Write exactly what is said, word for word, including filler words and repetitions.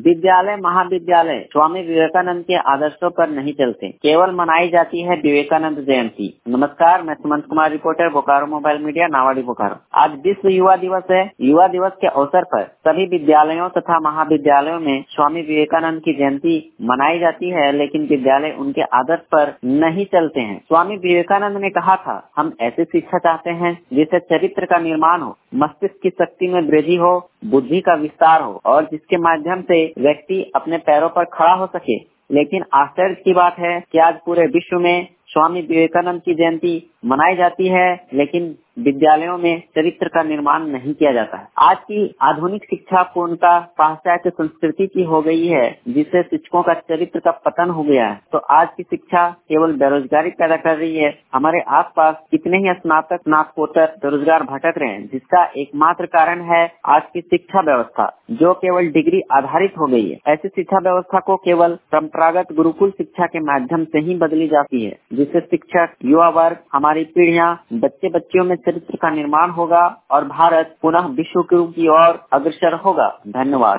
विद्यालय महाविद्यालय स्वामी विवेकानंद के आदर्शों पर नहीं चलते, केवल मनाई जाती है विवेकानंद जयंती। नमस्कार, मैं Sumant Kumar, reporter, Bokaro mobile media, Nawadi Bokaro. आज विश्व युवा दिवस है। युवा दिवस के अवसर पर सभी विद्यालयों तथा महाविद्यालयों में स्वामी विवेकानंद की जयंती मनाई जाती है, लेकिन विद्यालय उनके आदर्श पर नहीं चलते हैं। स्वामी विवेकानंद ने कहा था, हम ऐसी शिक्षा चाहते हैं जिससे चरित्र का निर्माण हो, मस्तिष्क की शक्ति में वृद्धि हो, बुद्धि का विस्तार हो और जिसके माध्यम से व्यक्ति अपने पैरों पर खड़ा हो सके। लेकिन आश्चर्य की बात है कि आज पूरे विश्व में स्वामी विवेकानंद की जयंती मनाई जाती है, लेकिन विद्यालयों में चरित्र का निर्माण नहीं किया जाता है। आज की आधुनिक शिक्षा पूर्णतः पाश्चात्य संस्कृति की हो गई है, जिससे शिक्षकों का चरित्र का पतन हो गया है। तो आज की शिक्षा केवल बेरोजगारी पैदा कर रही है। हमारे आसपास कितने ही स्नातक स्नातकोत्तर बेरोजगार भटक रहे हैं, जिसका एकमात्र कारण है आज की शिक्षा व्यवस्था, जो केवल डिग्री आधारित हो गई है। ऐसी शिक्षा व्यवस्था को केवल परंपरागत गुरुकुल शिक्षा के माध्यम से ही बदली जाती है, जिससे शिक्षक, युवा वर्ग, हमारी पीढ़ियां, बच्चे बच्चियों में चरित्र का निर्माण होगा और भारत पुनः विश्व गुरु की ओर अग्रसर होगा। धन्यवाद।